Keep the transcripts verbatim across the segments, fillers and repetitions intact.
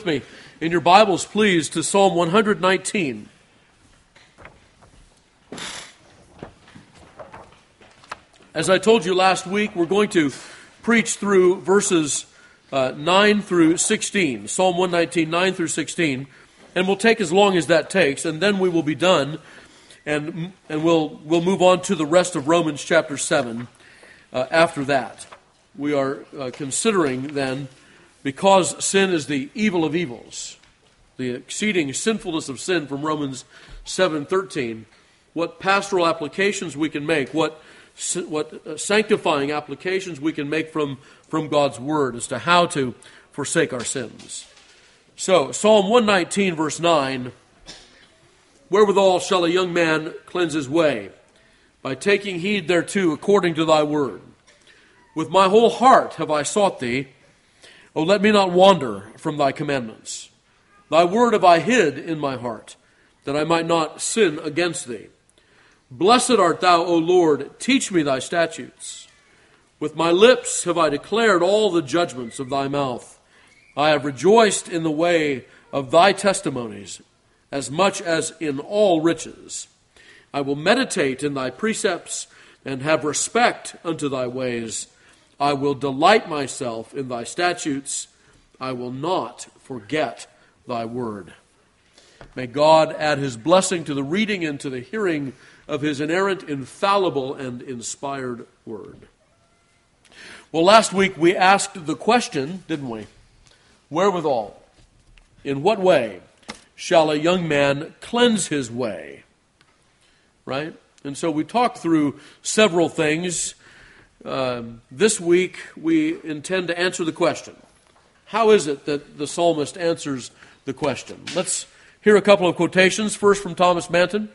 me in your Bibles, please, to Psalm one nineteen. As I told you last week, we're going to preach through verses uh, nine through sixteen. Psalm one nineteen, nine through sixteen. And we'll take as long as that takes, and then we will be done, and and we'll we'll move on to the rest of Romans chapter seven uh, after that. We are uh, considering then, because sin is the evil of evils, the exceeding sinfulness of sin from Romans seven thirteen, what pastoral applications we can make, what what sanctifying applications we can make from, from God's Word as to how to forsake our sins. So, Psalm one nineteen, verse nine, wherewithal shall a young man cleanse his way? By taking heed thereto according to thy word. With my whole heart have I sought thee. O let me not wander from thy commandments. Thy word have I hid in my heart, that I might not sin against thee. Blessed art thou, O Lord, teach me thy statutes. With my lips have I declared all the judgments of thy mouth. I have rejoiced in the way of thy testimonies, as much as in all riches. I will meditate in thy precepts, and have respect unto thy ways. I will delight myself in thy statutes. I will not forget thy word. May God add his blessing to the reading and to the hearing of his inerrant, infallible, and inspired word. Well, last week we asked the question, didn't we? Wherewithal? In what way shall a young man cleanse his way? Right? And so we talked through several things. Um, this week we intend to answer the question. How is it that the psalmist answers the question? Let's hear a couple of quotations. First from Thomas Manton.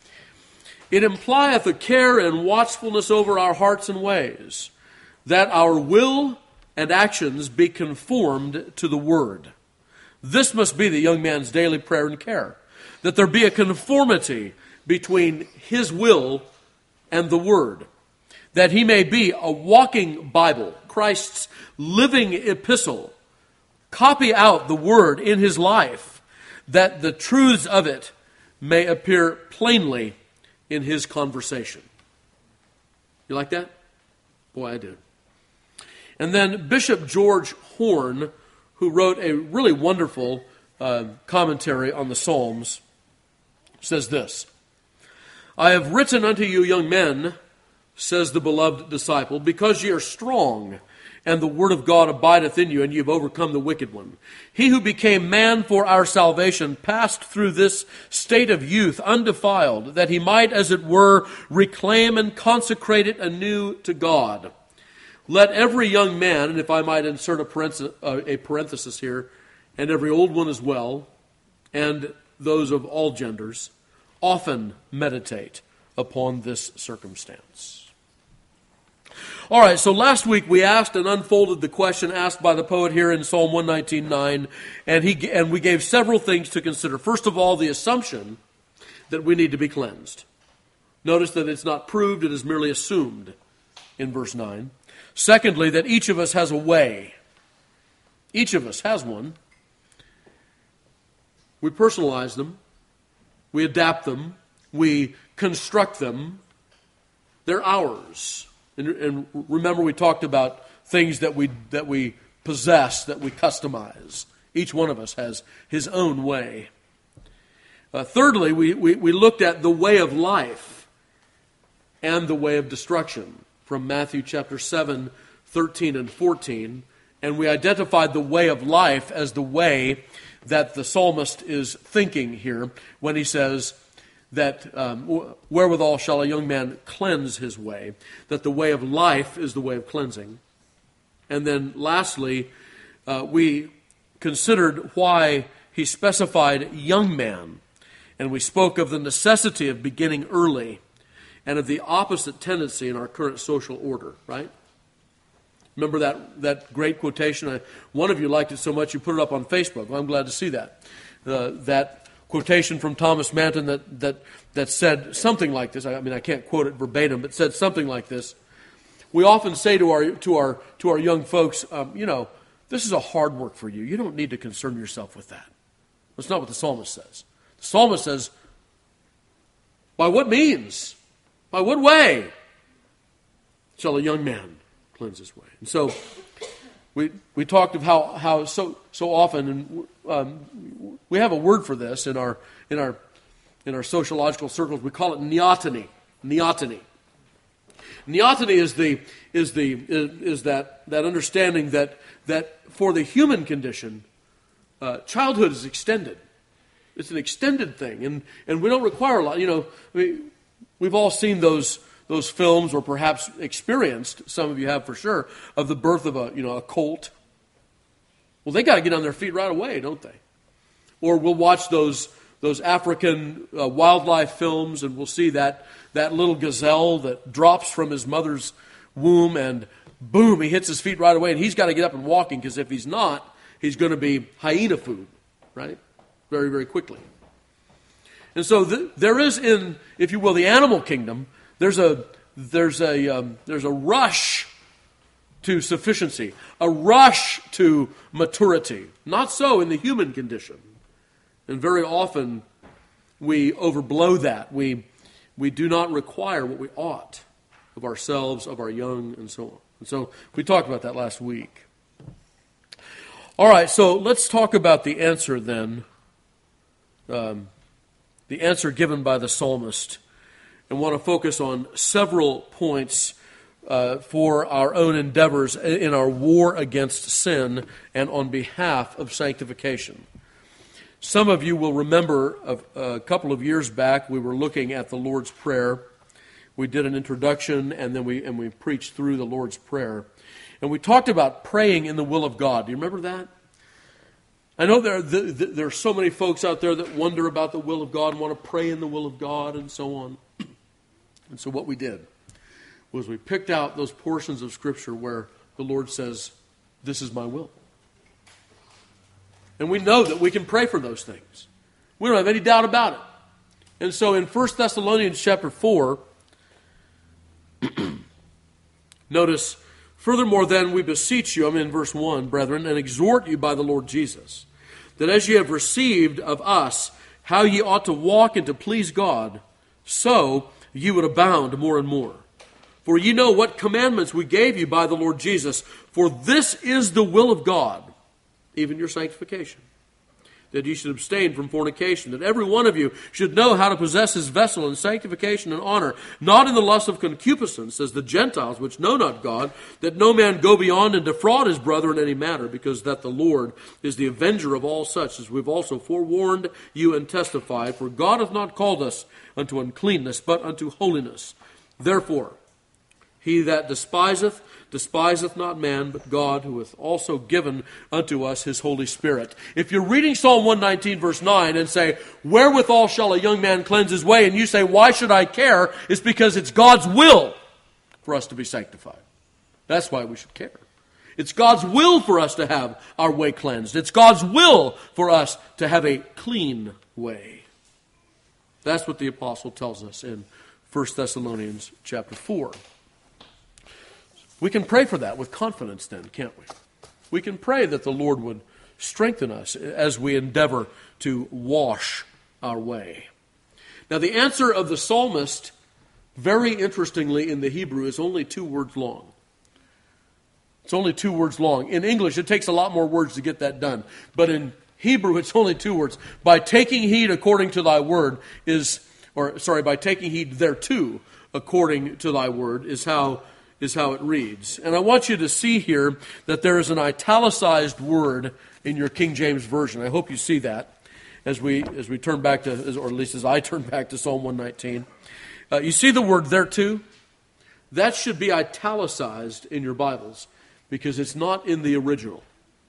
It implieth a care and watchfulness over our hearts and ways, that our will and actions be conformed to the word. This must be the young man's daily prayer and care, that there be a conformity between his will and the word, that he may be a walking Bible, Christ's living epistle, copy out the word in his life, that the truths of it may appear plainly in his conversation. You like that? Boy, I do. And then Bishop George Horne, who wrote a really wonderful uh, commentary on the Psalms, says this: I have written unto you, young men, says the beloved disciple, because ye are strong, and the word of God abideth in you, and ye have overcome the wicked one. He who became man for our salvation passed through this state of youth undefiled, that he might, as it were, reclaim and consecrate it anew to God. Let every young man, and if I might insert a parenthesis, uh, a parenthesis here, and every old one as well, and those of all genders, often meditate upon this circumstance. All right, so last week we asked and unfolded the question asked by the poet here in Psalm one nineteen nine, and he and we gave several things to consider. First of all, the assumption that we need to be cleansed. Notice that it's not proved, it is merely assumed in verse nine. Secondly, that each of us has a way. Each of us has one. We personalize them. We adapt them. We construct them. They're ours. And, and remember, we talked about things that we that we possess, that we customize. Each one of us has his own way. Uh, thirdly, we, we, we looked at the way of life and the way of destruction from Matthew chapter seven, thirteen and fourteen. And we identified the way of life as the way that the psalmist is thinking here when he says that um, wherewithal shall a young man cleanse his way, that the way of life is the way of cleansing. And then lastly, uh, we considered why he specified young man, and we spoke of the necessity of beginning early and of the opposite tendency in our current social order, right? Remember that, that great quotation? I, one of you liked it so much you put it up on Facebook. Well, I'm glad to see that. Uh, that quotation from Thomas Manton that, that, that said something like this. I mean, I can't quote it verbatim, but said something like this. We often say to our to our to our young folks, um, you know, this is a hard work for you. You don't need to concern yourself with that. That's not what the psalmist says. The psalmist says, by what means? By what way shall a young man cleanse his way? And so we we talked of how, how so so often, and um, we have a word for this in our in our in our sociological circles. We call it neoteny. Neoteny. Neoteny is the is the is, is that that understanding that that for the human condition, uh, childhood is extended. It's an extended thing, and, and we don't require a lot. You know, we, we've all seen those those films, or perhaps experienced, some of you have for sure, of the birth of a you know a colt. Well, they got to get on their feet right away, don't they? Or we'll watch those those African uh, wildlife films, and we'll see that that little gazelle that drops from his mother's womb, and boom, he hits his feet right away, and he's got to get up and walking, because if he's not, he's going to be hyena food, right? Very, very quickly. And so th- there is in, if you will, the animal kingdom, there's a there's a um, there's a rush to sufficiency, a rush to maturity. Not so in the human condition. And very often we overblow that. We we do not require what we ought of ourselves, of our young, and so on. And so we talked about that last week. All right, so let's talk about the answer then. Um, the answer given by the psalmist, and want to focus on several points uh, for our own endeavors in our war against sin and on behalf of sanctification. Some of you will remember a, a couple of years back we were looking at the Lord's Prayer. We did an introduction, and then we and we preached through the Lord's Prayer, and we talked about praying in the will of God. Do you remember that? I know there are, the, the, there are so many folks out there that wonder about the will of God and want to pray in the will of God and so on. And so what we did was we picked out those portions of Scripture where the Lord says, this is my will. And we know that we can pray for those things. We don't have any doubt about it. And so in First Thessalonians chapter four, notice, furthermore, then, we beseech you, I'm in verse one, brethren, and exhort you by the Lord Jesus, that as ye have received of us how ye ought to walk and to please God, so ye would abound more and more. For ye know what commandments we gave you by the Lord Jesus, for this is the will of God, even your sanctification, that you should abstain from fornication, that every one of you should know how to possess his vessel in sanctification and honor, not in the lust of concupiscence, as the Gentiles which know not God, that no man go beyond and defraud his brother in any matter, because that the Lord is the avenger of all such, as we've also forewarned you and testified. For God hath not called us unto uncleanness, but unto holiness. Therefore, he that despiseth, despiseth not man, but God, who hath also given unto us his Holy Spirit. If you're reading Psalm one nineteen, verse nine, and say, wherewithal shall a young man cleanse his way? And you say, why should I care? It's because it's God's will for us to be sanctified. That's why we should care. It's God's will for us to have our way cleansed. It's God's will for us to have a clean way. That's what the apostle tells us in First Thessalonians chapter four. We can pray for that with confidence then, can't we? We can pray that the Lord would strengthen us as we endeavor to wash our way. Now, the answer of the psalmist, very interestingly in the Hebrew, is only two words long. It's only two words long. In English, it takes a lot more words to get that done. But in Hebrew, it's only two words. By taking heed according to thy word is, or sorry, by taking heed thereto according to thy word is how is how it reads. And I want you to see here that there is an italicized word in your King James Version. I hope you see that as we as we turn back to, or at least as I turn back to Psalm one nineteen. Uh, you see the word thereto? That should be italicized in your Bibles because it's not in the original.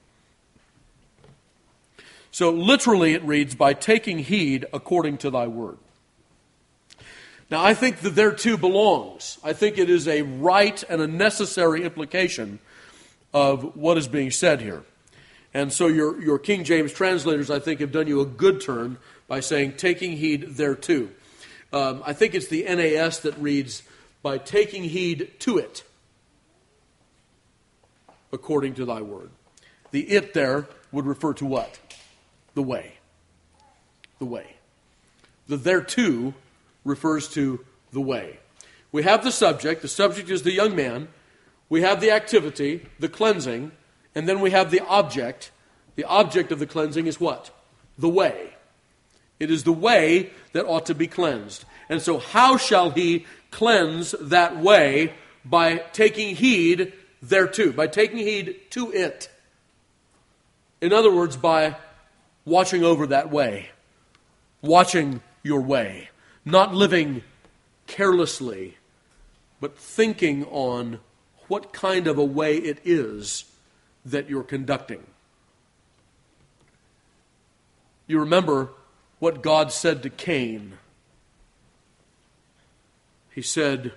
So literally it reads, by taking heed according to thy word. Now, I think that thereto belongs. I think it is a right and a necessary implication of what is being said here. And so your, your King James translators, I think, have done you a good turn by saying, taking heed thereto. Um, I think it's the N A S that reads, by taking heed to it, according to thy word. The it there would refer to what? The way. The way. The thereto refers to the way. We have the subject. The subject is the young man. We have the activity, the cleansing, and then we have the object. The object of the cleansing is what? The way. It is the way that ought to be cleansed. And so how shall he cleanse that way? By taking heed thereto, by taking heed to it. In other words, by watching over that way, watching your way, not living carelessly, but thinking on what kind of a way it is that you're conducting. You remember what God said to Cain. He said,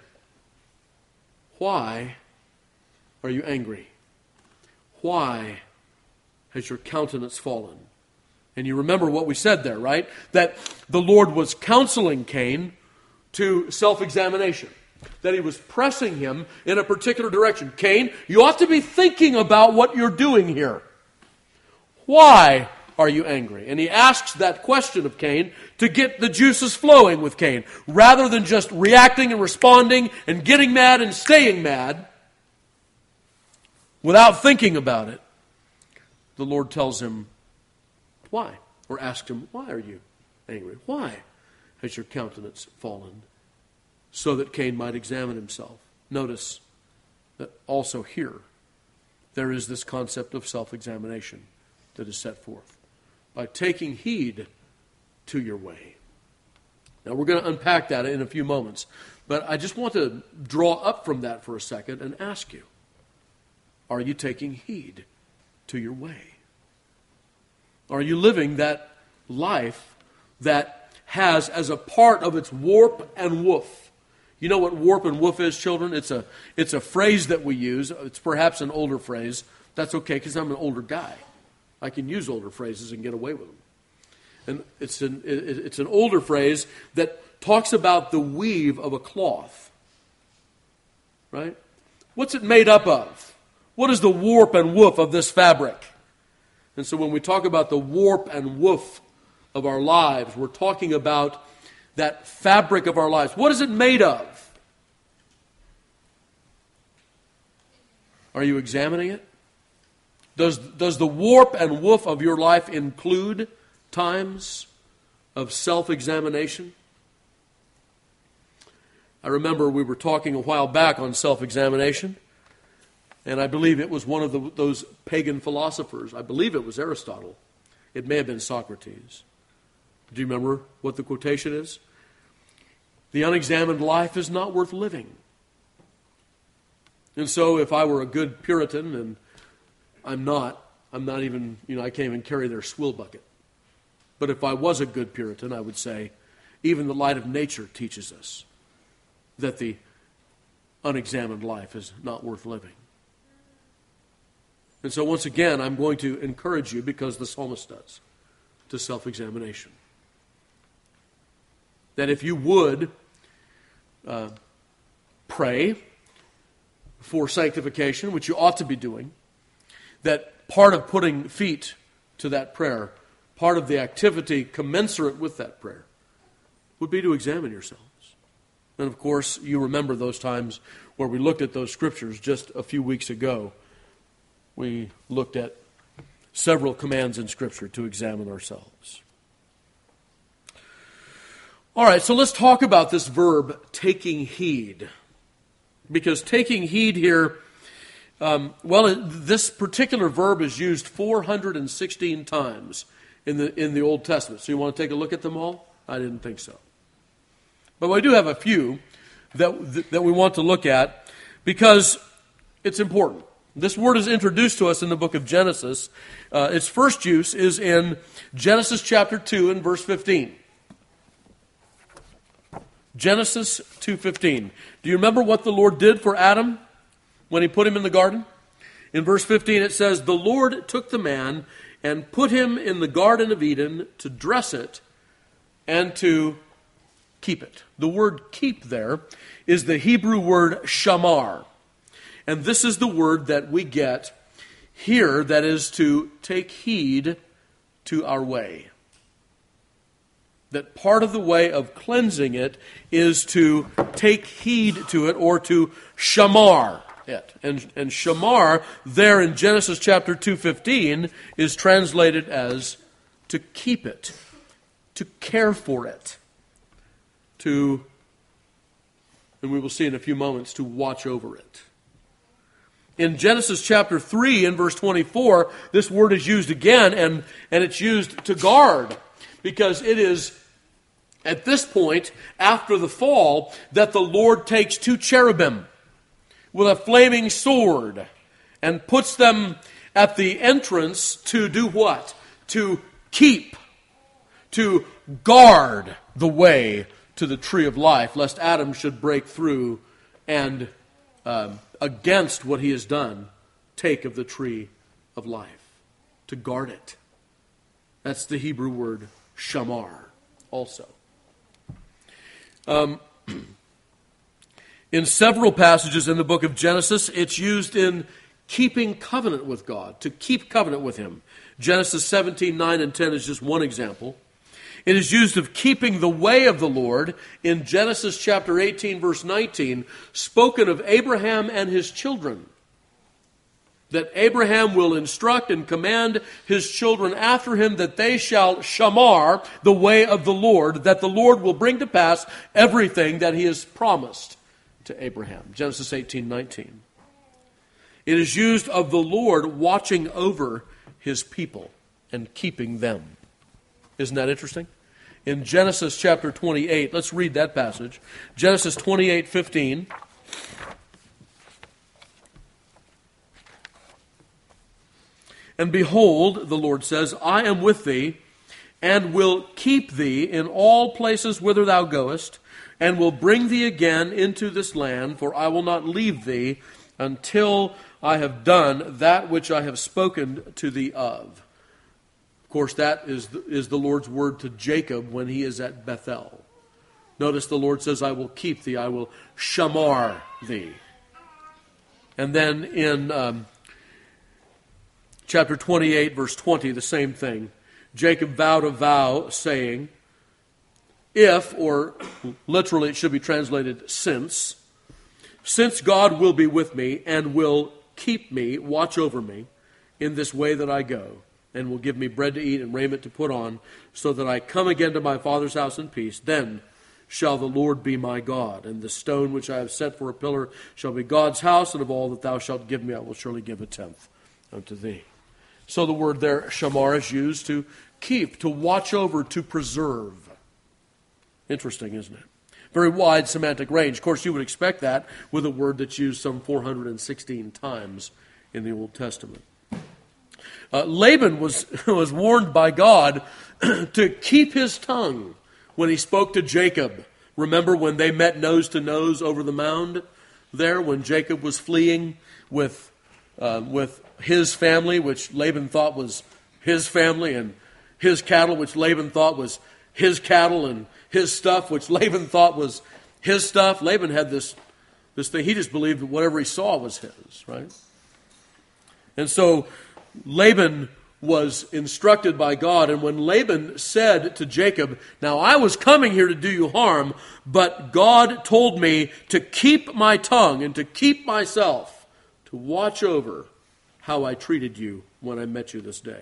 "Why are you angry? Why has your countenance fallen?" And you remember what we said there, right? That the Lord was counseling Cain to self-examination. That he was pressing him in a particular direction. Cain, you ought to be thinking about what you're doing here. Why are you angry? And he asks that question of Cain to get the juices flowing with Cain. Rather than just reacting and responding and getting mad and staying mad without thinking about it, the Lord tells him, why? Or asks him, why are you angry? Why has your countenance fallen? So that Cain might examine himself. Notice that also here there is this concept of self-examination that is set forth. By taking heed to your way. Now we're going to unpack that in a few moments. But I just want to draw up from that for a second and ask you, are you taking heed to your way? Are you living that life that has as a part of its warp and woof? You know what warp and woof is, children? It's a, it's a phrase that we use. It's perhaps an older phrase. That's okay because I'm an older guy. I can use older phrases and get away with them. And it's an, it's an older phrase that talks about the weave of a cloth. Right? What's it made up of? What is the warp and woof of this fabric? And so when we talk about the warp and woof of our lives, we're talking about that fabric of our lives. What is it made of? Are you examining it? Does, does the warp and woof of your life include times of self-examination? I remember we were talking a while back on self-examination, and I believe it was one of the, those pagan philosophers. I believe it was Aristotle. It may have been Socrates. Do you remember what the quotation is? The unexamined life is not worth living. And so if I were a good Puritan, and I'm not, I'm not even, you know, I can't even carry their swill bucket. But if I was a good Puritan, I would say, even the light of nature teaches us that the unexamined life is not worth living. And so once again, I'm going to encourage you, because the psalmist does, to self-examination. That if you would uh, pray for sanctification, which you ought to be doing, that part of putting feet to that prayer, part of the activity commensurate with that prayer, would be to examine yourselves. And of course, you remember those times where we looked at those scriptures just a few weeks ago. We looked at several commands in Scripture to examine ourselves. All right, so let's talk about this verb, taking heed. Because taking heed here, um, well, this particular verb is used four hundred sixteen times in the in the Old Testament. So you want to take a look at them all? I didn't think so. But we do have a few that, that we want to look at because it's important. This word is introduced to us in the book of Genesis. Uh, its first use is in Genesis chapter two and verse fifteen. Genesis two fifteen. Do you remember what the Lord did for Adam when he put him in the garden? In verse fifteen it says, "The Lord took the man and put him in the Garden of Eden to dress it and to keep it." The word keep there is the Hebrew word shamar. And this is the word that we get here that is to take heed to our way. That part of the way of cleansing it is to take heed to it, or to shamar it. And, and shamar, there in Genesis chapter two fifteen, is translated as to keep it, to care for it, to, and we will see in a few moments, to watch over it. In Genesis chapter three, in verse twenty-four, this word is used again, and, and it's used to guard, because it is at this point, after the fall, that the Lord takes two cherubim with a flaming sword and puts them at the entrance to do what? To keep, to guard the way to the tree of life, lest Adam should break through and, um, against what he has done, take of the tree of life. To guard it. That's the Hebrew word shamar also. Um, in several passages in the book of Genesis, it's used in keeping covenant with God, to keep covenant with Him. Genesis seventeen, nine and ten is just one example. It is used of keeping the way of the Lord in Genesis chapter eighteen, verse nineteen, spoken of Abraham and his children. That Abraham will instruct and command his children after him that they shall shamar the way of the Lord, that the Lord will bring to pass everything that He has promised to Abraham. Genesis eighteen, nineteen. It is used of the Lord watching over His people and keeping them. Isn't that interesting? In Genesis chapter twenty-eight, let's read that passage. Genesis twenty-eight, fifteen. And behold, the Lord says, I am with thee, and will keep thee in all places whither thou goest, and will bring thee again into this land, for I will not leave thee until I have done that which I have spoken to thee of. Of course, that is the, is the Lord's word to Jacob when he is at Bethel. Notice the Lord says, I will keep thee, I will shamar thee. And then in Um, Chapter twenty-eight, verse twenty, the same thing. Jacob vowed a vow, saying, if, or literally it should be translated since, since God will be with me and will keep me, watch over me, in this way that I go, and will give me bread to eat and raiment to put on, so that I come again to my father's house in peace, then shall the Lord be my God, and the stone which I have set for a pillar shall be God's house, and of all that thou shalt give me I will surely give a tenth unto thee. So the word there, shamar, is used to keep, to watch over, to preserve. Interesting, isn't it? Very wide semantic range. Of course, you would expect that with a word that's used some four hundred sixteen times in the Old Testament. Uh, Laban was, was warned by God to keep his tongue when he spoke to Jacob. Remember when they met nose to nose over the mound there, when Jacob was fleeing with uh, with his family, which Laban thought was his family, and his cattle, which Laban thought was his cattle, and his stuff, which Laban thought was his stuff. Laban had this, this thing. He just believed that whatever he saw was his, right? And so Laban was instructed by God, and when Laban said to Jacob, now I was coming here to do you harm, but God told me to keep my tongue and to keep myself, to watch over how I treated you when I met you this day.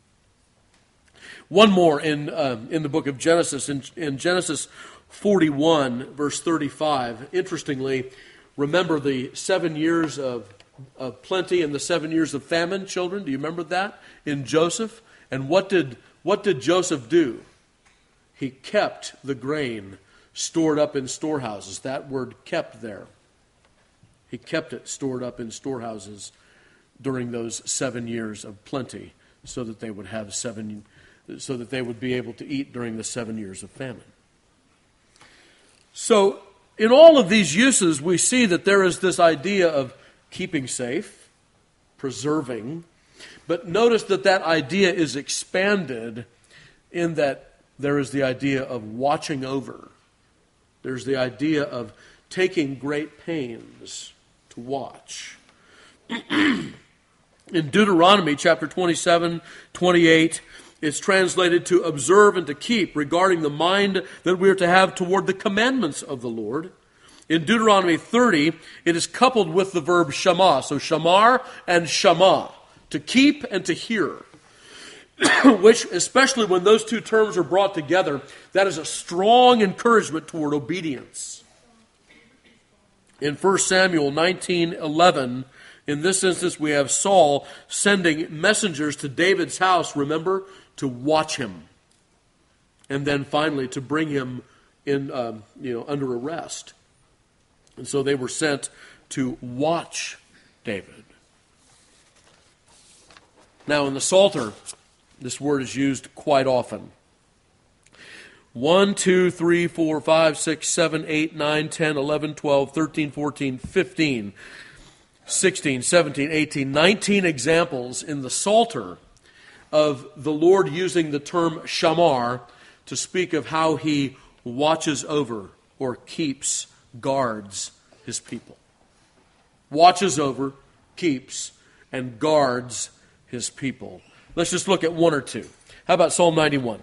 One more in um, in the book of Genesis, in, in Genesis forty-one, verse thirty-five. Interestingly, remember the seven years of, of plenty and the seven years of famine, children? Do you remember that in Joseph? And what did what did Joseph do? He kept the grain stored up in storehouses. That word kept there. He kept it stored up in storehouses during those seven years of plenty, so that they would have seven, so that they would be able to eat during the seven years of famine. So, in all of these uses, we see that there is this idea of keeping safe, preserving, but notice that that idea is expanded in that there is the idea of watching over. There's the idea of taking great pains to watch. In Deuteronomy chapter twenty-seven, twenty-eight, it's translated to observe and to keep, regarding the mind that we are to have toward the commandments of the Lord. In Deuteronomy thirty, it is coupled with the verb shama. So shamar and shama, to keep and to hear. Which, especially when those two terms are brought together, that is a strong encouragement toward obedience. In First Samuel nineteen eleven, in this instance we have Saul sending messengers to David's house, remember, to watch him. And then finally to bring him in, um, you know, under arrest. And so they were sent to watch David. Now in the Psalter, this word is used quite often. one, two, three, four, five, six, seven, eight, nine, ten, eleven, twelve, thirteen, fourteen, fifteen, sixteen, seventeen, eighteen, nineteen examples in the Psalter of the Lord using the term shamar to speak of how he watches over or keeps, guards his people. Watches over, keeps, and guards his people. Let's just look at one or two. How about Psalm ninety-one?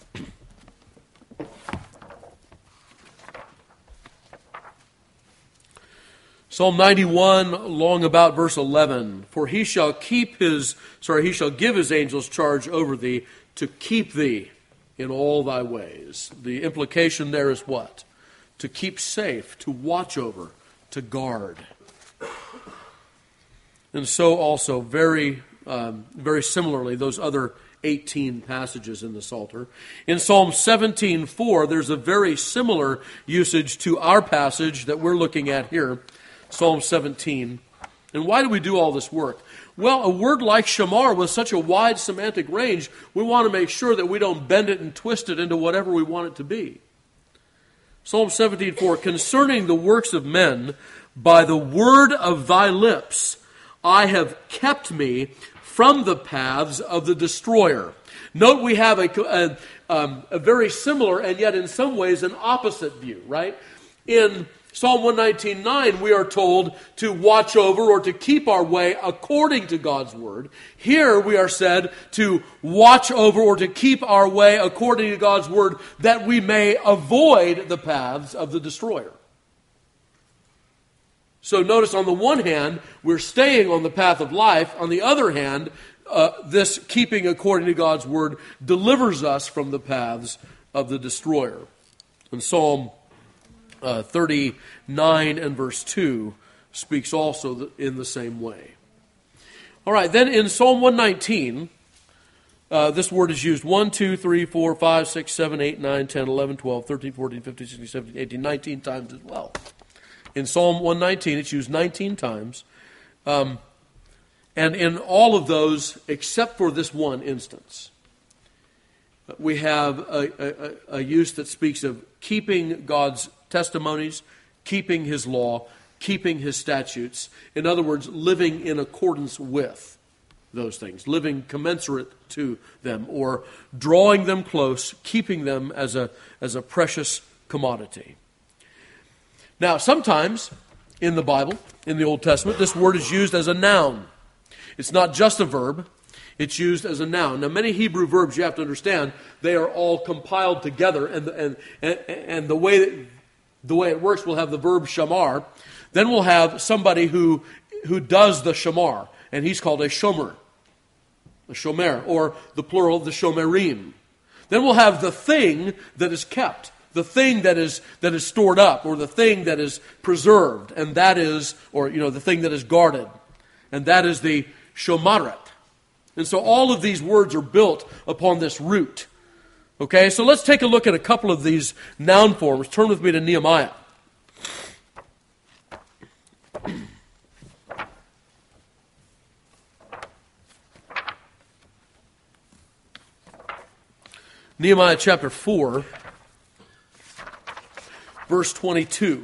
Psalm ninety-one, along about verse eleven. For he shall keep his, sorry, he shall give his angels charge over thee to keep thee in all thy ways. The implication there is what? To keep safe, to watch over, to guard. And so also, very Um, very similarly, those other eighteen passages in the Psalter. In Psalm seventeen four, there's a very similar usage to our passage that we're looking at here, Psalm seventeen. And why do we do all this work? Well, a word like shamar with such a wide semantic range, we want to make sure that we don't bend it and twist it into whatever we want it to be. Psalm seventeen four, concerning the works of men, by the word of thy lips, I have kept me from the paths of the destroyer. Note we have a, a, um, a very similar and yet in some ways an opposite view, right? In Psalm one nineteen nine, we are told to watch over or to keep our way according to God's word. Here we are said to watch over or to keep our way according to God's word, that we may avoid the paths of the destroyer. So notice, on the one hand, we're staying on the path of life. On the other hand, uh, this keeping according to God's word delivers us from the paths of the destroyer. And Psalm uh, thirty-nine and verse two speaks also in the same way. All right, then in Psalm one nineteen, uh, this word is used one, two, three, four, five, six, seven, eight, nine, ten, eleven, twelve, thirteen, fourteen, fifteen, sixteen, seventeen, eighteen, nineteen times as well. In Psalm one nineteen, it's used nineteen times. Um, and in all of those, except for this one instance, we have a, a, a use that speaks of keeping God's testimonies, keeping his law, keeping his statutes. In other words, living in accordance with those things, living commensurate to them, or drawing them close, keeping them as a, as a precious commodity. Now, sometimes in the Bible, in the Old Testament, this word is used as a noun. It's not just a verb. It's used as a noun. Now, many Hebrew verbs, you have to understand, they are all compiled together, and and and, and the way that, the way it works, we'll have the verb shamar. Then we'll have somebody who who does the shamar, and he's called a shomer, a shomer, or the plural, the shomerim. Then we'll have the thing that is kept, the thing that is that is stored up, or the thing that is preserved, and that is, or you know, the thing that is guarded, and that is the shomaret. And so all of these words are built upon this root. Okay, so let's take a look at a couple of these noun forms. Turn with me to Nehemiah. Nehemiah chapter four, verse twenty-two.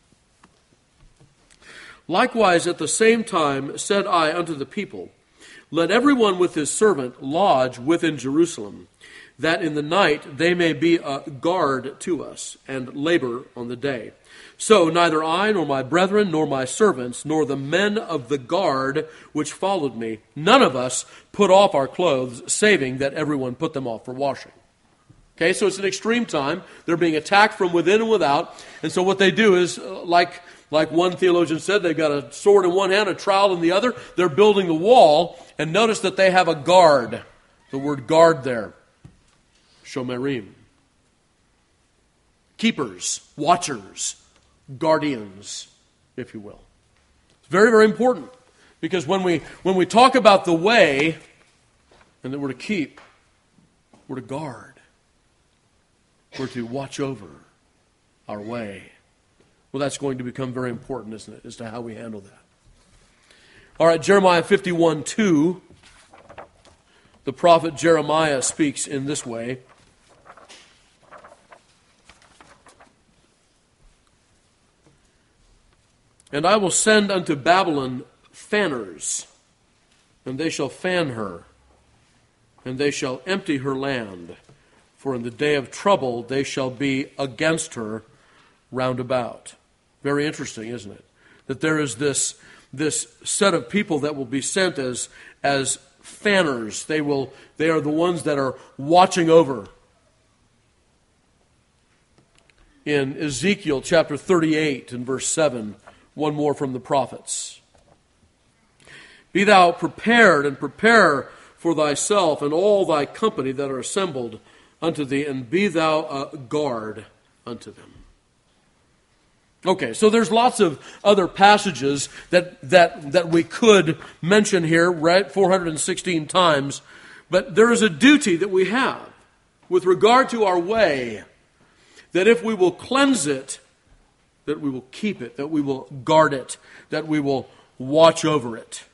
Likewise, at the same time said I unto the people, let everyone with his servant lodge within Jerusalem, that in the night they may be a guard to us, and labor on the day. So neither I, nor my brethren, nor my servants, nor the men of the guard which followed me, none of us put off our clothes, saving that everyone put them off for washing. Okay, so it's an extreme time. They're being attacked from within and without. And so what they do is, uh, like, like one theologian said, they've got a sword in one hand, a trowel in the other. They're building the wall. And notice that they have a guard. The word guard there. Shomerim. Keepers, watchers, guardians, if you will. It's very, very important. Because when we when we talk about the way, and that we're to keep, we're to guard. We're to watch over our way. Well, that's going to become very important, isn't it, as to how we handle that. All right, Jeremiah fifty-one two. The prophet Jeremiah speaks in this way. And I will send unto Babylon fanners, and they shall fan her, and they shall empty her land. For in the day of trouble they shall be against her round about. Very interesting, isn't it? That there is this, this set of people that will be sent as, as fanners. They will, they are the ones that are watching over. In Ezekiel chapter thirty-eight and verse seven, one more from the prophets. Be thou prepared and prepare for thyself and all thy company that are assembled unto thee, and be thou a guard unto them. Okay, so there's lots of other passages that that that we could mention here, right? four hundred sixteen times. But there is a duty that we have with regard to our way, that if we will cleanse it, that we will keep it, that we will guard it, that we will watch over it.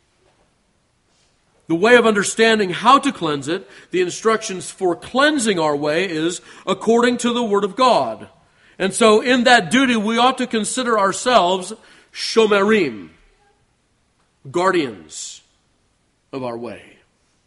The way of understanding how to cleanse it, the instructions for cleansing our way is according to the Word of God. And so in that duty, we ought to consider ourselves shomerim, guardians of our way.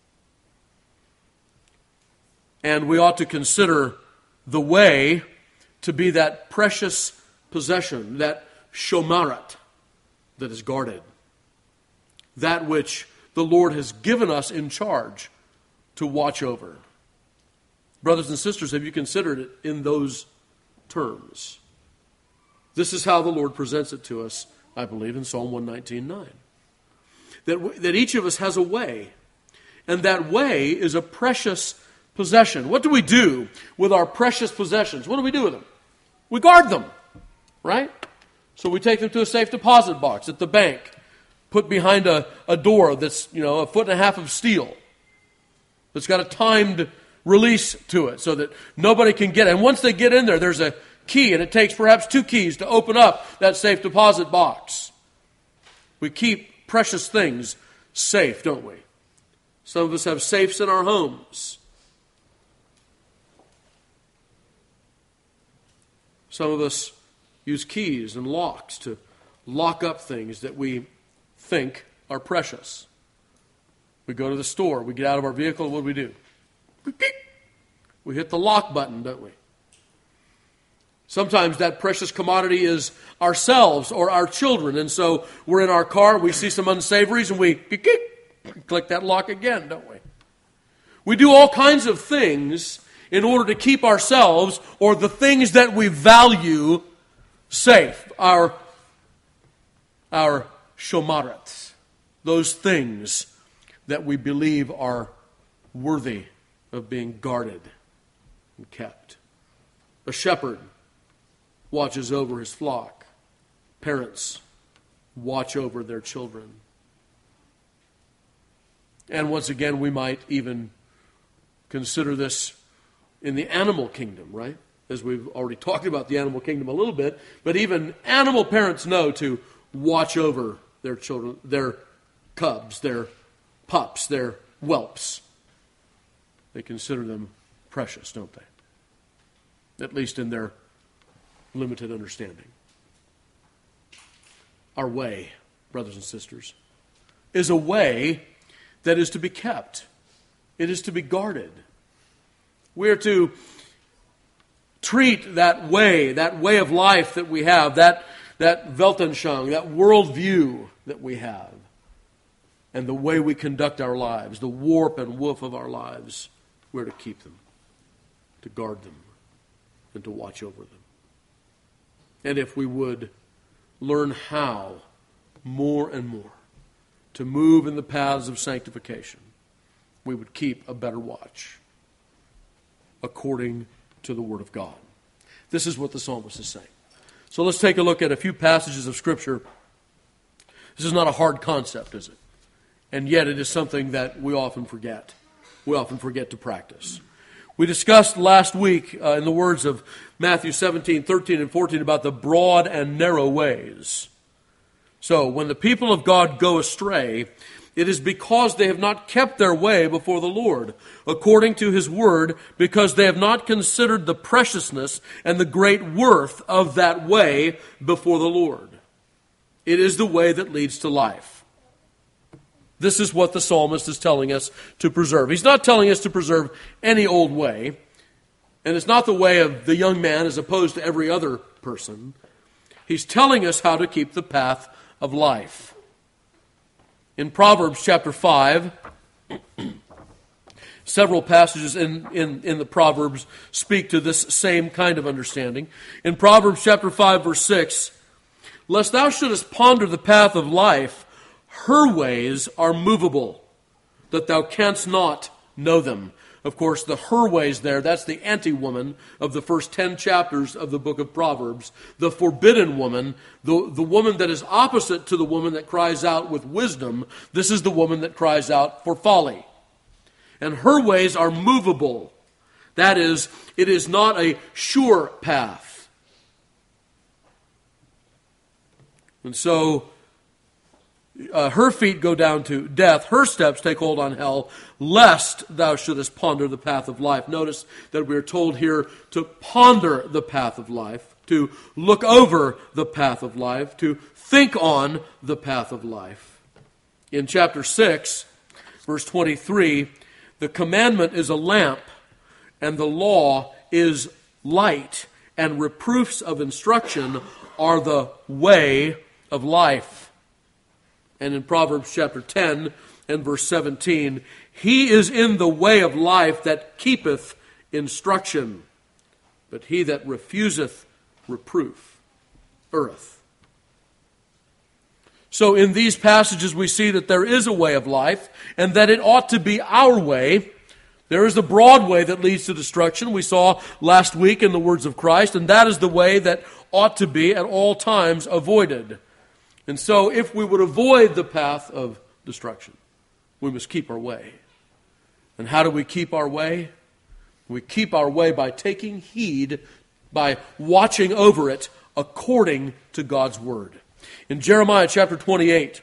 And we ought to consider the way to be that precious possession, that shomarat that is guarded, that which the Lord has given us in charge to watch over. Brothers and sisters, have you considered it in those terms? This is how the Lord presents it to us, I believe, in Psalm one nineteen nine. That, that each of us has a way, and that way is a precious possession. What do we do with our precious possessions? What do we do with them? We guard them, right? So we take them to a safe deposit box at the bank, put behind a, a door that's, you know, a foot and a half of steel, that's got a timed release to it so that nobody can get it. And once they get in there, there's a key, and it takes perhaps two keys to open up that safe deposit box. We keep precious things safe, don't we? Some of us have safes in our homes. Some of us use keys and locks to lock up things that we think are precious. We go to the store, we get out of our vehicle, what do we do? We hit the lock button, don't we? Sometimes that precious commodity is ourselves or our children, and so we're in our car, we see some unsavories, and we click that lock again, don't we? We do all kinds of things in order to keep ourselves or the things that we value safe. Our, our shomarat, those things that we believe are worthy of being guarded and kept. A shepherd watches over his flock. Parents watch over their children. And once again, we might even consider this in the animal kingdom, right? As we've already talked about the animal kingdom a little bit, but even animal parents know to watch over their children, their cubs, their pups, their whelps. They consider them precious, don't they? At least in their limited understanding. Our way, brothers and sisters, is a way that is to be kept. It is to be guarded. We are to treat that way, that way of life that we have, that, that Weltanschauung, that worldview that we have, and the way we conduct our lives, the warp and woof of our lives, we're to keep them, to guard them, and to watch over them. And if we would learn how, more and more, to move in the paths of sanctification, we would keep a better watch according to the Word of God. This is what the psalmist is saying. So let's take a look at a few passages of Scripture. This is not a hard concept, is it? And yet it is something that we often forget. We often forget to practice. We discussed last week, uh, in the words of Matthew seventeen, thirteen, and fourteen, about the broad and narrow ways. So, when the people of God go astray, it is because they have not kept their way before the Lord, according to His Word, because they have not considered the preciousness and the great worth of that way before the Lord. It is the way that leads to life. This is what the psalmist is telling us to preserve. He's not telling us to preserve any old way, and it's not the way of the young man as opposed to every other person. He's telling us how to keep the path of life. In Proverbs chapter five, several passages in, in, in the Proverbs speak to this same kind of understanding. In Proverbs chapter five, verse six, "Lest thou shouldest ponder the path of life, her ways are movable, that thou canst not know them." Of course, the her ways there, that's the anti-woman of the first ten chapters of the book of Proverbs. The forbidden woman, the, the woman that is opposite to the woman that cries out with wisdom. This is the woman that cries out for folly. And her ways are movable. That is, it is not a sure path. And so, Uh, her feet go down to death, her steps take hold on hell, lest thou shouldest ponder the path of life. Notice that we are told here to ponder the path of life, to look over the path of life, to think on the path of life. In chapter six, verse twenty-three, the commandment is a lamp, and the law is light, and reproofs of instruction are the way of life. And in Proverbs chapter ten and verse seventeen, he is in the way of life that keepeth instruction, but he that refuseth reproof erreth. So in these passages we see that there is a way of life, and that it ought to be our way. There is a broad way that leads to destruction, we saw last week in the words of Christ, and that is the way that ought to be at all times avoided. And so if we would avoid the path of destruction, we must keep our way. And how do we keep our way? We keep our way by taking heed, by watching over it according to God's Word. In Jeremiah chapter twenty-eight,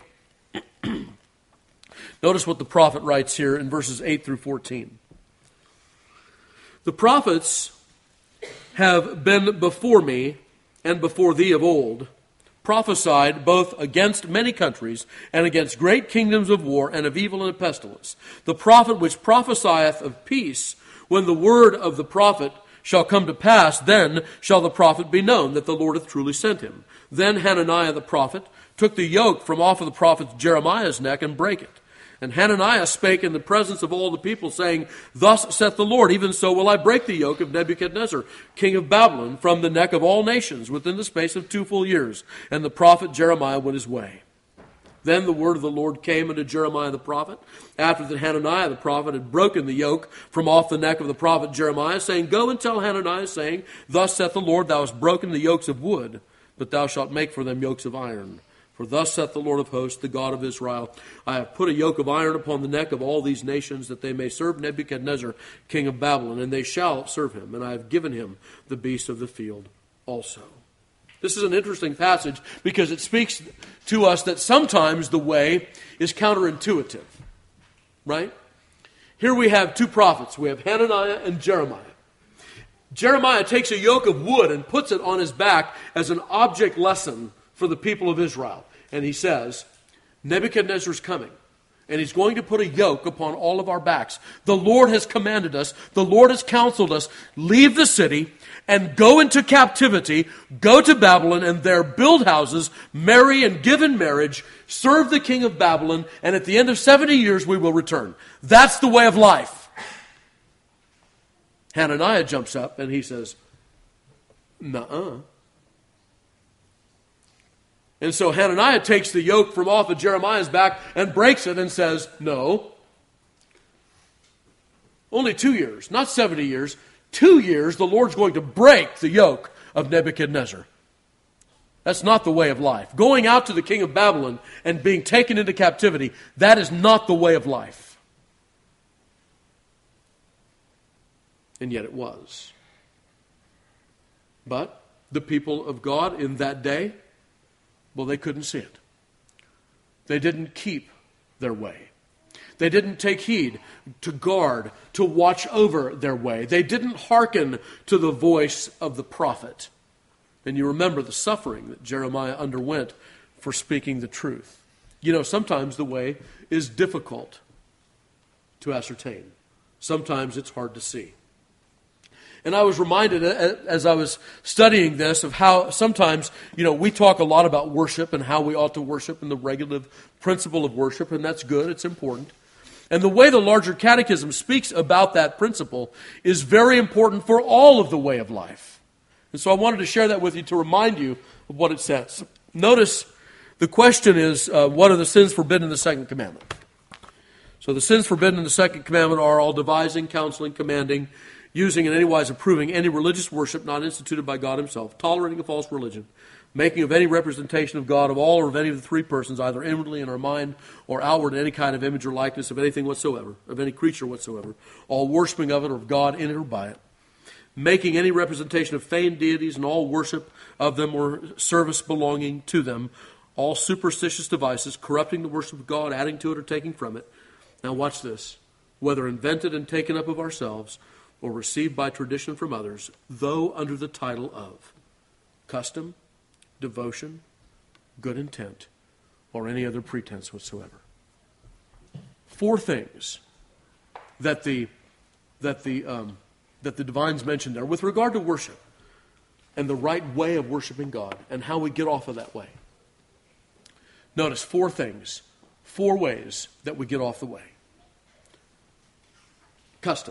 notice what the prophet writes here in verses eight through fourteen. "The prophets have been before me and before thee of old, prophesied both against many countries and against great kingdoms of war and of evil and of pestilence. The prophet which prophesieth of peace, when the word of the prophet shall come to pass, then shall the prophet be known that the Lord hath truly sent him. Then Hananiah the prophet took the yoke from off of the prophet Jeremiah's neck and brake it. And Hananiah spake in the presence of all the people, saying, Thus saith the Lord, even so will I break the yoke of Nebuchadnezzar, king of Babylon, from the neck of all nations within the space of two full years. And the prophet Jeremiah went his way. Then the word of the Lord came unto Jeremiah the prophet, after that Hananiah the prophet had broken the yoke from off the neck of the prophet Jeremiah, saying, Go and tell Hananiah, saying, Thus saith the Lord, Thou hast broken the yokes of wood, but thou shalt make for them yokes of iron. For thus saith the Lord of hosts, the God of Israel, I have put a yoke of iron upon the neck of all these nations, that they may serve Nebuchadnezzar, king of Babylon, and they shall serve him, and I have given him the beasts of the field also." This is an interesting passage because it speaks to us that sometimes the way is counterintuitive, right? Here we have two prophets. We have Hananiah and Jeremiah. Jeremiah takes a yoke of wood and puts it on his back as an object lesson for the people of Israel. And he says, Nebuchadnezzar's coming, And He's going to put a yoke upon all of our backs. The Lord has commanded us, the Lord has counseled us, leave the city and go into captivity, go to Babylon, and there build houses, marry and give in marriage, serve the king of Babylon, and at the end of seventy years we will return. That's the way of life. Hananiah jumps up and he says, nuh-uh. And so Hananiah takes the yoke from off of Jeremiah's back and breaks it and says, no. Only two years, not seventy years. Two years, the Lord's going to break the yoke of Nebuchadnezzar. That's not the way of life. Going out to the king of Babylon and being taken into captivity, that is not the way of life. And yet it was. But the people of God in that day, well, they couldn't see it. They didn't keep their way. They didn't take heed to guard, to watch over their way. They didn't hearken to the voice of the prophet. And you remember the suffering that Jeremiah underwent for speaking the truth. You know, sometimes the way is difficult to ascertain. Sometimes it's hard to see. And I was reminded as I was studying this of how sometimes, you know, we talk a lot about worship and how we ought to worship and the regulative principle of worship, and that's good, it's important. And the way the larger catechism speaks about that principle is very important for all of the way of life. And so I wanted to share that with you to remind you of what it says. Notice the question is, uh, what are the sins forbidden in the second commandment? So the sins forbidden in the second commandment are all devising, counseling, commanding, using and anywise approving any religious worship not instituted by God Himself, tolerating a false religion, making of any representation of God of all or of any of the three persons, either inwardly in our mind or outward in any kind of image or likeness of anything whatsoever, of any creature whatsoever, all worshiping of it or of God in it or by it, making any representation of feigned deities and all worship of them or service belonging to them, all superstitious devices, corrupting the worship of God, adding to it or taking from it. Now watch this. Whether invented and taken up of ourselves or received by tradition from others, though under the title of custom, devotion, good intent, or any other pretense whatsoever. Four things that the that the um, that the divines mentioned there with regard to worship and the right way of worshiping God and how we get off of that way. Notice four things, four ways that we get off the way. Custom.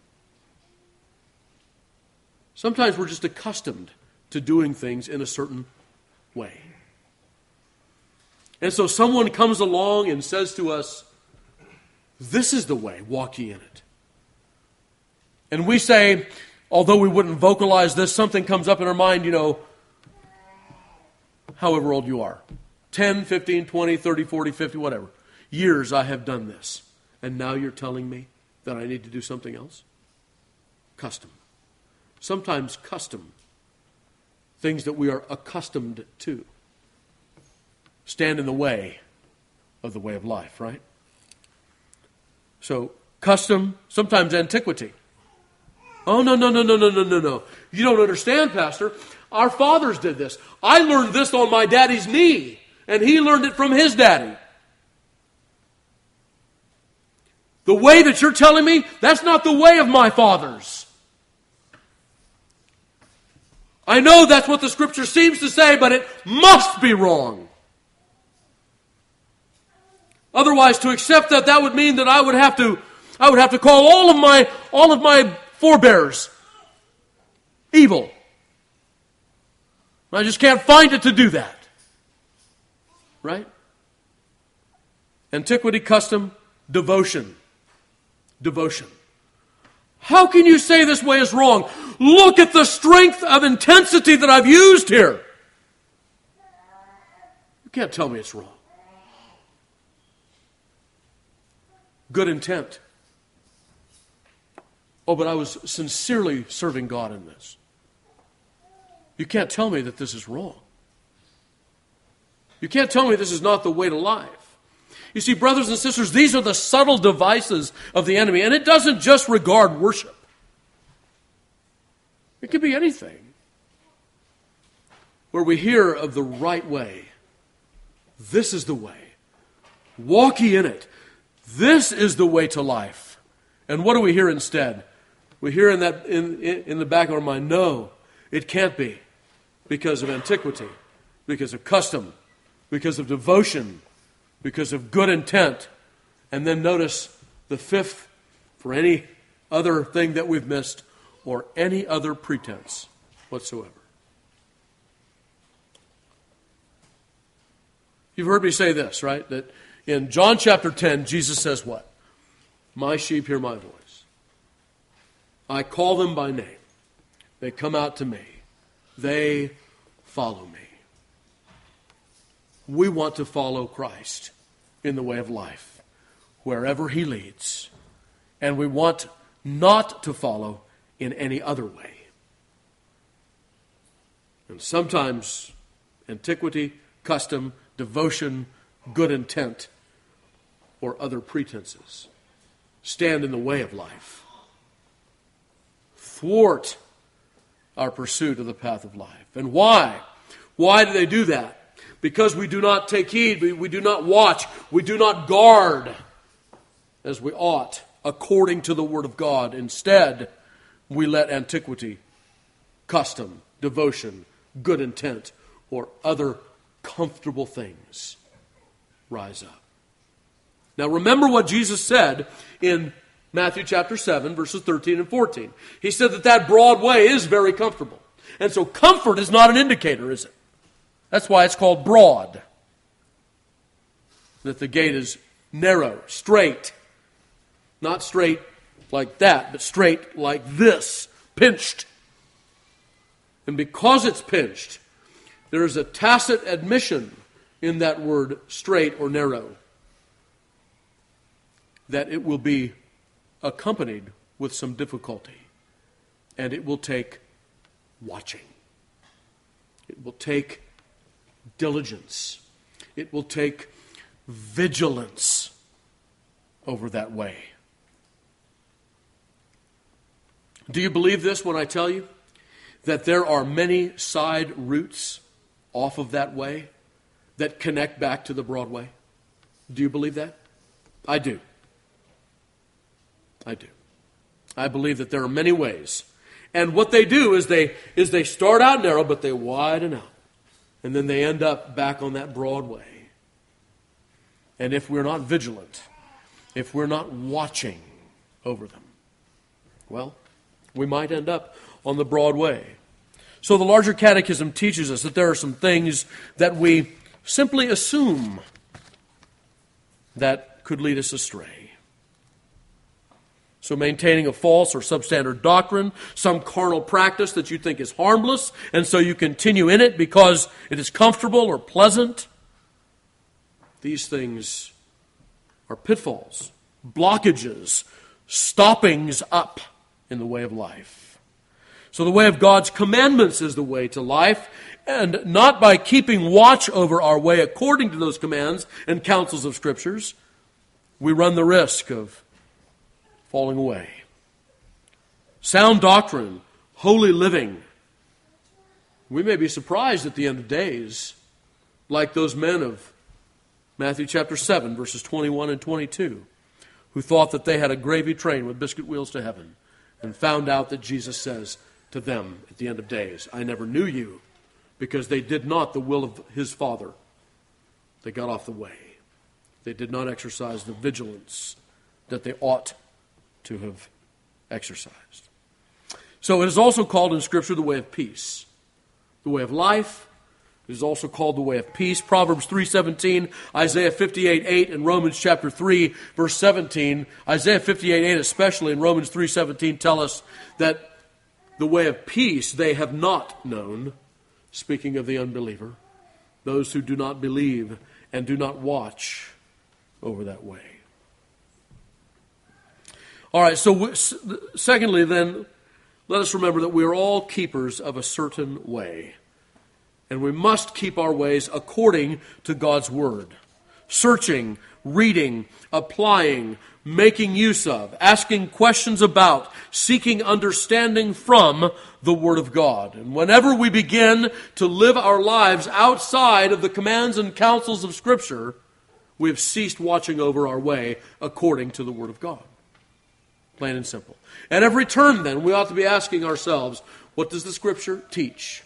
Sometimes we're just accustomed to doing things in a certain way. And so someone comes along and says to us, this is the way, walk ye in it. And we say, although we wouldn't vocalize this, something comes up in our mind, you know, however old you are. ten, fifteen, twenty, thirty, forty, fifty, whatever. Years I have done this. And now you're telling me that I need to do something else? Custom. Sometimes custom, things that we are accustomed to, stand in the way of the way of life, right? So, custom, sometimes antiquity. Oh, no, no, no, no, no, no, no, no. You don't understand, Pastor. Our fathers did this. I learned this on my daddy's knee, and he learned it from his daddy. The way that you're telling me, that's not the way of my fathers. I know that's what the Scripture seems to say, but it must be wrong. Otherwise, to accept that, that would mean that I would have to, I would have to call all of my, all of my forebears evil. I just can't find it to do that. Right? Antiquity, custom, devotion. Devotion. How can you say this way is wrong? Look at the strength of intensity that I've used here. You can't tell me it's wrong. Good intent. Oh, but I was sincerely serving God in this. You can't tell me that this is wrong. You can't tell me this is not the way to life. You see, brothers and sisters, these are the subtle devices of the enemy. And it doesn't just regard worship. It could be anything. Where we hear of the right way. This is the way. Walk ye in it. This is the way to life. And what do we hear instead? We hear in that in, in the back of our mind, no, it can't be, because of antiquity, because of custom, because of devotion, because of good intent. And then notice the fifth, for any other thing that we've missed, or any other pretense whatsoever. You've heard me say this, right? That in John chapter ten, Jesus says what? My sheep hear my voice. I call them by name. They come out to me. They follow me. We want to follow Christ in the way of life, wherever He leads. And we want not to follow in any other way. And sometimes antiquity, custom, devotion, good intent, or other pretenses stand in the way of life, thwart our pursuit of the path of life. And why? Why do they do that? Because we do not take heed, we, we do not watch, we do not guard as we ought, according to the Word of God. Instead, we let antiquity, custom, devotion, good intent, or other comfortable things rise up. Now remember what Jesus said in Matthew chapter seven, verses thirteen and fourteen. He said that that broad way is very comfortable. And so comfort is not an indicator, is it? That's why it's called broad. That the gate is narrow, straight. Not straight like that, but straight like this, pinched. And because it's pinched, there is a tacit admission in that word straight or narrow that it will be accompanied with some difficulty. And it will take watching. It will take diligence. It will take vigilance over that way. Do you believe this when I tell you that there are many side routes off of that way that connect back to the broad way? Do you believe that? I do. I do. I believe that there are many ways. And what they do is they is they start out narrow, but they widen out. And then they end up back on that broad way. And if we're not vigilant, if we're not watching over them, well, we might end up on the broad way. So the larger catechism teaches us that there are some things that we simply assume that could lead us astray. So maintaining a false or substandard doctrine, some carnal practice that you think is harmless, and so you continue in it because it is comfortable or pleasant. These things are pitfalls, blockages, stoppings up in the way of life. So the way of God's commandments is the way to life, and not by keeping watch over our way according to those commands and counsels of Scriptures, we run the risk of falling away. Sound doctrine, holy living. We may be surprised at the end of days, like those men of Matthew chapter seven, verses twenty-one and twenty-two, who thought that they had a gravy train with biscuit wheels to heaven, and found out that Jesus says to them at the end of days, I never knew you, because they did not the will of his Father. They got off the way. They did not exercise the vigilance that they ought to have exercised. So it is also called in Scripture the way of peace, the way of life. It is also called the way of peace. Proverbs three seventeen, Isaiah fifty-eight eight, and Romans chapter three, verse seventeen. Isaiah fifty-eight eight especially, and Romans three seventeen tell us that the way of peace they have not known, speaking of the unbeliever, those who do not believe and do not watch over that way. All right, so secondly then, let us remember that we are all keepers of a certain way. And we must keep our ways according to God's Word. Searching, reading, applying, making use of, asking questions about, seeking understanding from the Word of God. And whenever we begin to live our lives outside of the commands and counsels of Scripture, we have ceased watching over our way according to the Word of God. Plain and simple. At every turn, then, we ought to be asking ourselves, what does the Scripture teach?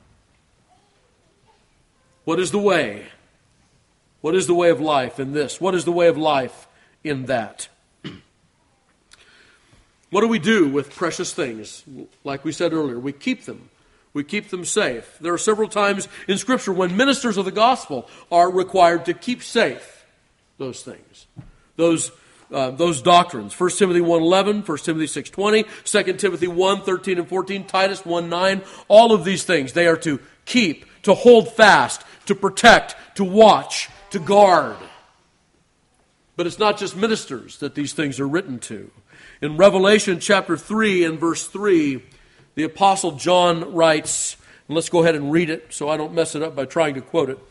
What is the way? What is the way of life in this? What is the way of life in that? What do we do with precious things? Like we said earlier, we keep them. We keep them safe. There are several times in Scripture when ministers of the gospel are required to keep safe those things, those uh, those doctrines. First Timothy one eleven, First Timothy six twenty, Second Timothy one thirteen and fourteen, Titus one nine, all of these things they are to keep, to hold fast, to protect, to watch, to guard. But it's not just ministers that these things are written to. In Revelation chapter three and verse three, the Apostle John writes, and let's go ahead and read it so I don't mess it up by trying to quote it.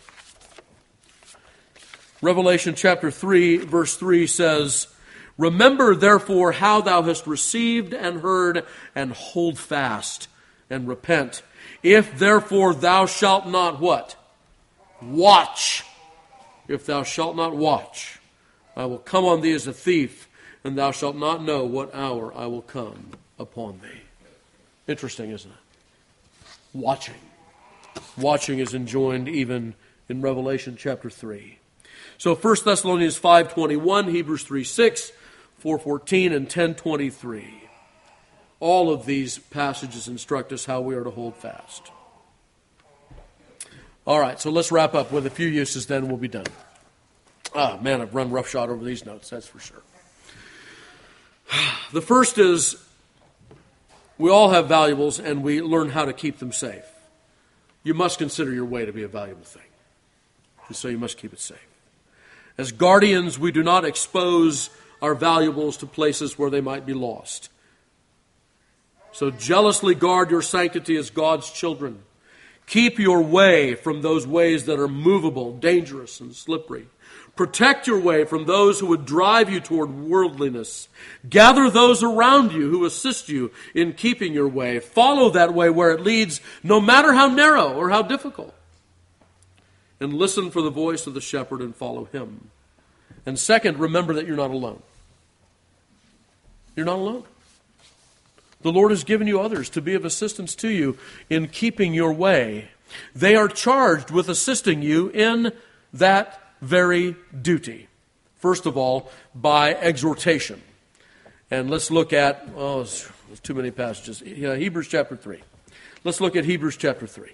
Revelation chapter three, verse three says, "Remember therefore how thou hast received and heard, and hold fast and repent. If therefore thou shalt not" what? "Watch. If thou shalt not watch, I will come on thee as a thief, and thou shalt not know what hour I will come upon thee." Interesting, isn't it? Watching. Watching is enjoined even in Revelation chapter three. So First Thessalonians five twenty-one, Hebrews three six, four fourteen, and ten twenty-three. All of these passages instruct us how we are to hold fast. All right, so let's wrap up with a few uses, then we'll be done. Ah, man, I've run roughshod over these notes, that's for sure. The first is, we all have valuables and we learn how to keep them safe. You must consider your way to be a valuable thing. And so you must keep it safe. As guardians, we do not expose our valuables to places where they might be lost. So jealously guard your sanctity as God's children. Keep your way from those ways that are movable, dangerous, and slippery. Protect your way from those who would drive you toward worldliness. Gather those around you who assist you in keeping your way. Follow that way where it leads, no matter how narrow or how difficult. And listen for the voice of the shepherd and follow him. And second, remember that you're not alone. You're not alone. The Lord has given you others to be of assistance to you in keeping your way. They are charged with assisting you in that very duty. First of all, by exhortation. And let's look at, oh, there's too many passages. Yeah, Hebrews chapter three. Let's look at Hebrews chapter three.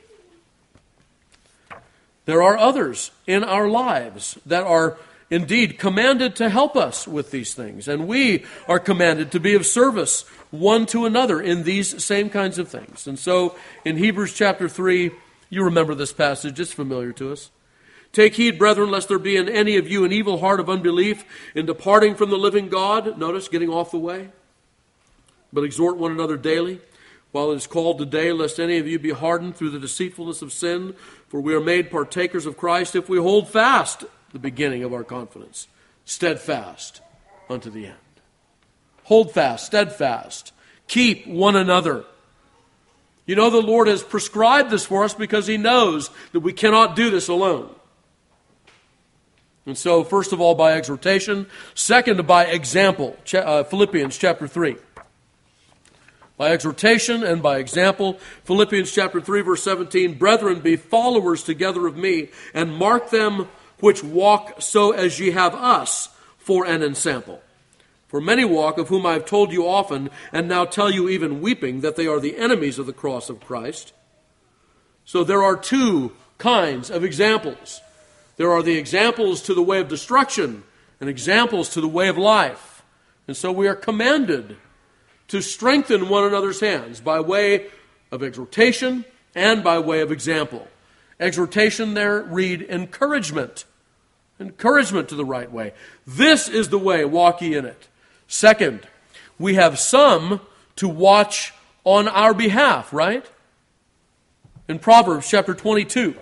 There are others in our lives that are indeed commanded to help us with these things. And we are commanded to be of service one to another in these same kinds of things. And so in Hebrews chapter three, you remember this passage, it's familiar to us. "Take heed, brethren, lest there be in any of you an evil heart of unbelief in departing from the living God." Notice, getting off the way. "But exhort one another daily, while it is called today, lest any of you be hardened through the deceitfulness of sin. For we are made partakers of Christ if we hold fast the beginning of our confidence, steadfast unto the end." Hold fast, steadfast. Keep one another. You know, the Lord has prescribed this for us because he knows that we cannot do this alone. And so, first of all, by exhortation. Second, by example. Philippians chapter three. By exhortation and by example. Philippians chapter three, verse seventeen. "Brethren, be followers together of me, and mark them which walk so as ye have us for an ensample. For many walk, of whom I have told you often, and now tell you even weeping, that they are the enemies of the cross of Christ." So there are two kinds of examples. There are the examples to the way of destruction and examples to the way of life. And so we are commanded to strengthen one another's hands by way of exhortation and by way of example. Exhortation there, read encouragement. Encouragement to the right way. "This is the way, walk ye in it." Second, we have some to watch on our behalf, right? In Proverbs chapter twenty-two.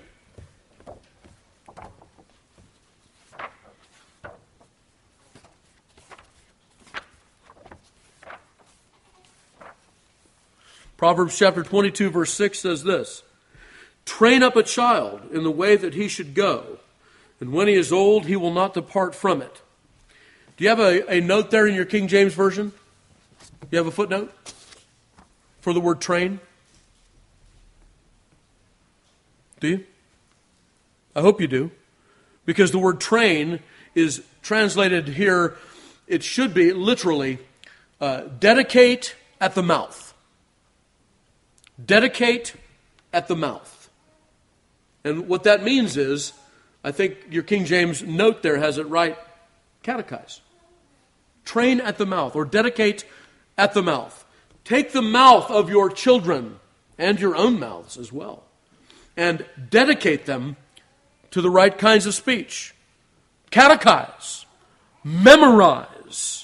Proverbs chapter twenty-two, verse six says this: "Train up a child in the way that he should go, And when he is old, he will not depart from it. Do you have a, a note there in your King James Version? You have a footnote for the word train? Do you? I hope you do. Because the word train is translated here, it should be literally, uh, dedicate at the mouth. Dedicate at the mouth. And what that means is, I think your King James note there has it right, catechize. Train at the mouth, or dedicate at the mouth. Take the mouth of your children, and your own mouths as well, and dedicate them to the right kinds of speech. Catechize. Memorize.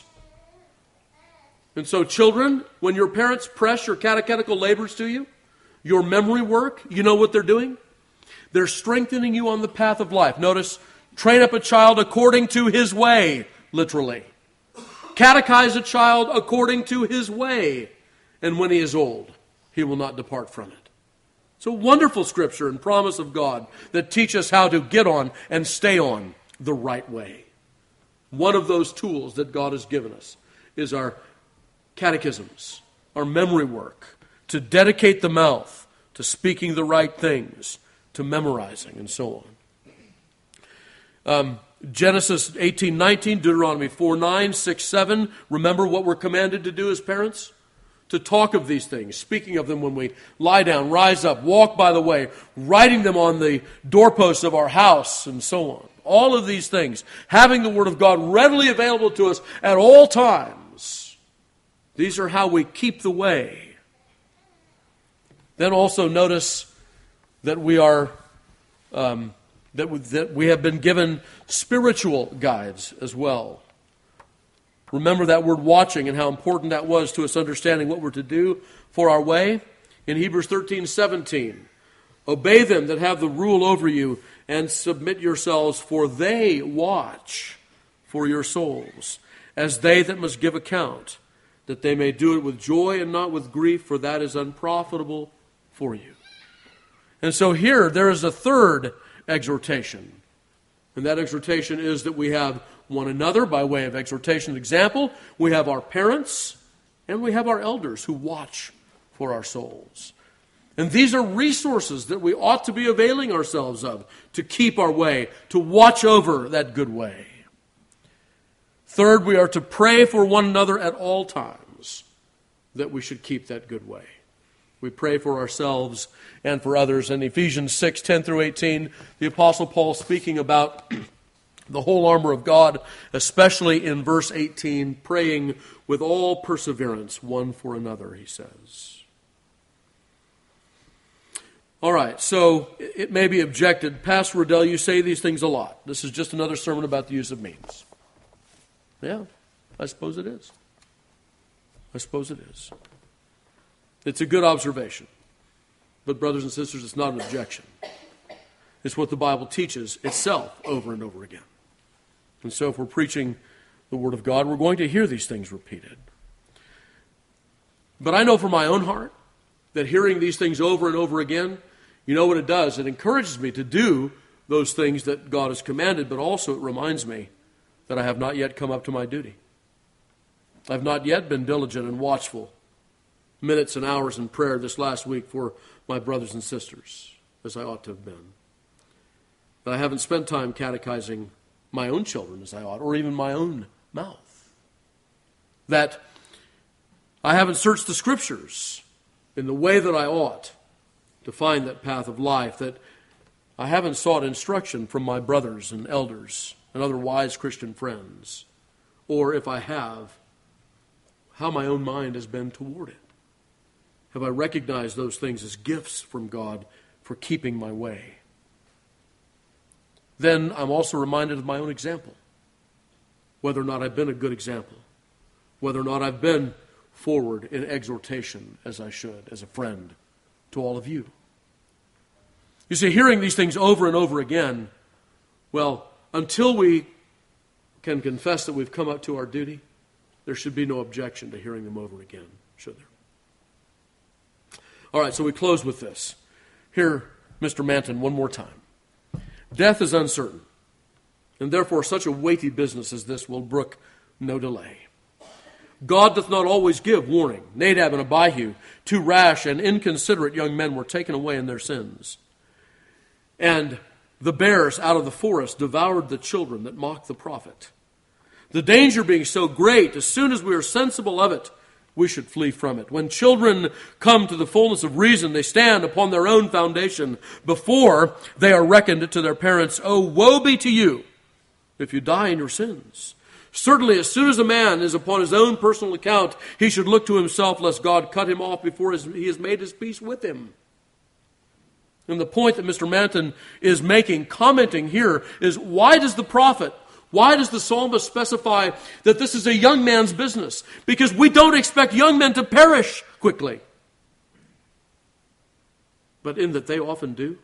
And so children, when your parents press your catechetical labors to you, your memory work, you know what they're doing? They're strengthening you on the path of life. Notice, train up a child according to his way, literally. Catechize a child according to his way, and when he is old, he will not depart from it. It's a wonderful scripture and promise of God that teach us how to get on and stay on the right way. One of those tools that God has given us is our catechisms, our memory work, to dedicate the mouth to speaking the right things, to memorizing, and so on. Um, Genesis eighteen nineteen, Deuteronomy four nine, six seven. Remember what we're commanded to do as parents? To talk of these things, speaking of them when we lie down, rise up, walk by the way, writing them on the doorposts of our house, and so on. All of these things, having the Word of God readily available to us at all times. These are how we keep the way. Then also notice that we are um, that, we, that we have been given spiritual guides as well. Remember that word watching and how important that was to us understanding what we're to do for our way. In Hebrews thirteen seventeen, obey them that have the rule over you and submit yourselves, for they watch for your souls, as they that must give account, that they may do it with joy and not with grief, for that is unprofitable for you. And so here there is a third exhortation. And that exhortation is that we have one another by way of exhortation and example. We have our parents and we have our elders who watch for our souls. And these are resources that we ought to be availing ourselves of to keep our way, to watch over that good way. Third, we are to pray for one another at all times that we should keep that good way. We pray for ourselves and for others. In Ephesians six, ten through eighteen, the Apostle Paul speaking about the whole armor of God, especially in verse eighteen, praying with all perseverance one for another, he says. All right, so it may be objected, Pastor Riddell, you say these things a lot. This is just another sermon about the use of means. Yeah, I suppose it is. I suppose it is. It's a good observation. But brothers and sisters, it's not an objection. It's what the Bible teaches itself over and over again. And so if we're preaching the Word of God, we're going to hear these things repeated. But I know from my own heart that hearing these things over and over again, you know what it does? It encourages me to do those things that God has commanded, but also it reminds me that I have not yet come up to my duty. I've not yet been diligent and watchful, minutes and hours in prayer this last week for my brothers and sisters, as I ought to have been. But I haven't spent time catechizing my own children as I ought, or even my own mouth. That I haven't searched the Scriptures in the way that I ought to find that path of life, that I haven't sought instruction from my brothers and elders and other wise Christian friends, or if I have, how my own mind has been toward it. Have I recognized those things as gifts from God for keeping my way? Then I'm also reminded of my own example, whether or not I've been a good example, whether or not I've been forward in exhortation as I should, as a friend to all of you. You see, hearing these things over and over again, well, until we can confess that we've come up to our duty, there should be no objection to hearing them over again, should there? All right, so we close with this. Here, Mister Manton, one more time. Death is uncertain. And therefore such a weighty business as this will brook no delay. God doth not always give warning. Nadab and Abihu, two rash and inconsiderate young men, were taken away in their sins. And the bears out of the forest devoured the children that mocked the prophet. The danger being so great, as soon as we are sensible of it, we should flee from it. When children come to the fullness of reason, they stand upon their own foundation before they are reckoned to their parents. Oh, woe be to you if you die in your sins. Certainly, as soon as a man is upon his own personal account, he should look to himself, lest God cut him off before his, he has made his peace with him. And the point that Mister Manton is making, commenting here, is why does the prophet, why does the psalmist specify that this is a young man's business? Because we don't expect young men to perish quickly. But in that they often do.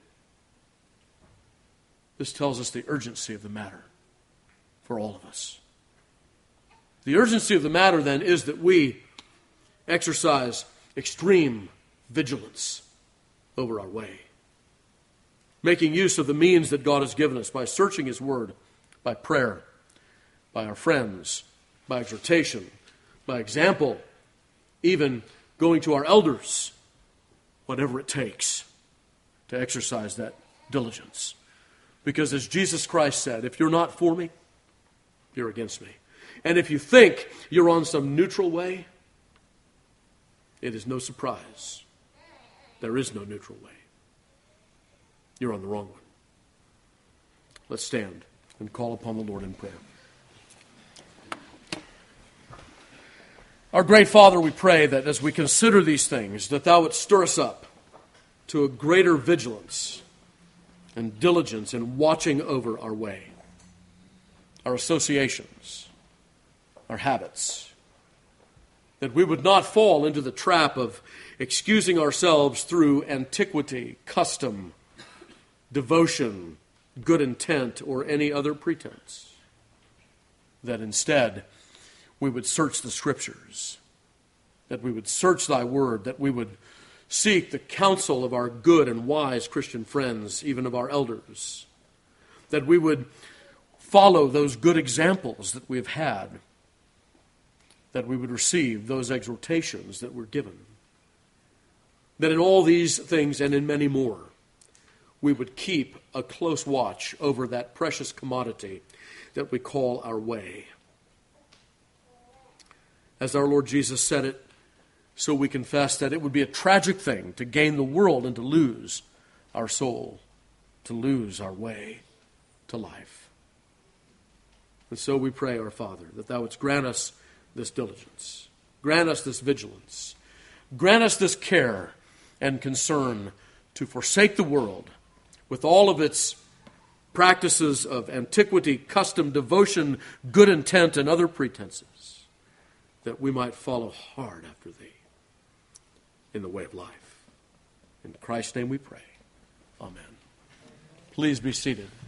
This tells us the urgency of the matter for all of us. The urgency of the matter, then, is that we exercise extreme vigilance over our way, making use of the means that God has given us by searching His Word, by prayer, by our friends, by exhortation, by example, even going to our elders, whatever it takes to exercise that diligence. Because as Jesus Christ said, if you're not for me, you're against me. And if you think you're on some neutral way, it is no surprise. There is no neutral way. You're on the wrong one. Let's stand and call upon the Lord in prayer. Our great Father, we pray that as we consider these things, that Thou wouldst stir us up to a greater vigilance and diligence in watching over our way, our associations, our habits, that we would not fall into the trap of excusing ourselves through antiquity, custom, devotion, good intent, or any other pretense, that instead we would search the Scriptures, that we would search Thy Word, that we would seek the counsel of our good and wise Christian friends, even of our elders, that we would follow those good examples that we have had, that we would receive those exhortations that were given, that in all these things and in many more, we would keep a close watch over that precious commodity that we call our way. As our Lord Jesus said it, so we confess that it would be a tragic thing to gain the world and to lose our soul, to lose our way to life. And so we pray, our Father, that Thou wouldst grant us this diligence, grant us this vigilance, grant us this care and concern to forsake the world with all of its practices of antiquity, custom, devotion, good intent, and other pretenses, that we might follow hard after Thee in the way of life. In Christ's name we pray. Amen. Please be seated.